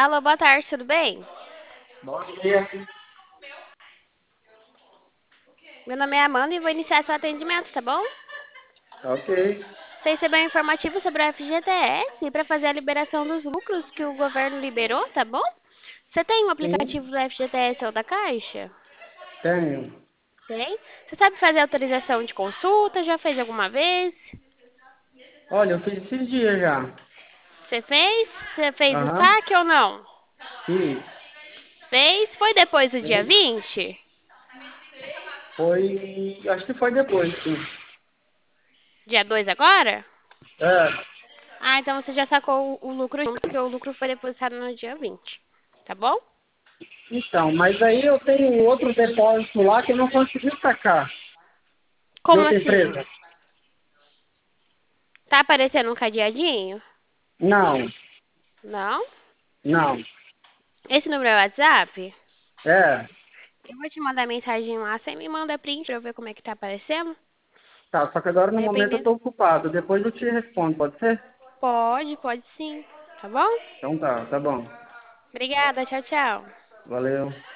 Alô, boa tarde, tudo bem? Bom dia. Meu nome é Amanda e vou iniciar seu atendimento, tá bom? Ok. Você recebeu um informativo sobre o FGTS para fazer a liberação dos lucros que o governo liberou, tá bom? Você tem um aplicativo Sim, do FGTS ou da Caixa? tenho. Tem? Você sabe fazer autorização de consulta? Já fez alguma vez? Olha, eu fiz esses dias já. Você fez? Você fez o Aham. saque ou não? Fiz. Fez? Foi depois do dia Fiz. 20? Foi. Acho que foi depois, sim. Dia 2 agora? É. Ah, então você já sacou o lucro junto, porque o lucro foi depositado no dia 20. Tá bom? Então, mas aí eu tenho outro depósito lá que eu não consegui sacar. De Como outra assim? empresa. Tá aparecendo um cadeadinho? Não. Não? Não. Esse número é o WhatsApp? É. Eu vou te mandar mensagem lá, você me manda print pra eu ver como é que tá aparecendo. Tá, só que agora no momento eu Dependendo. tô ocupado. Depois eu te respondo, pode ser? Pode sim. Tá bom? Então tá bom. Obrigada, tchau, tchau. Valeu.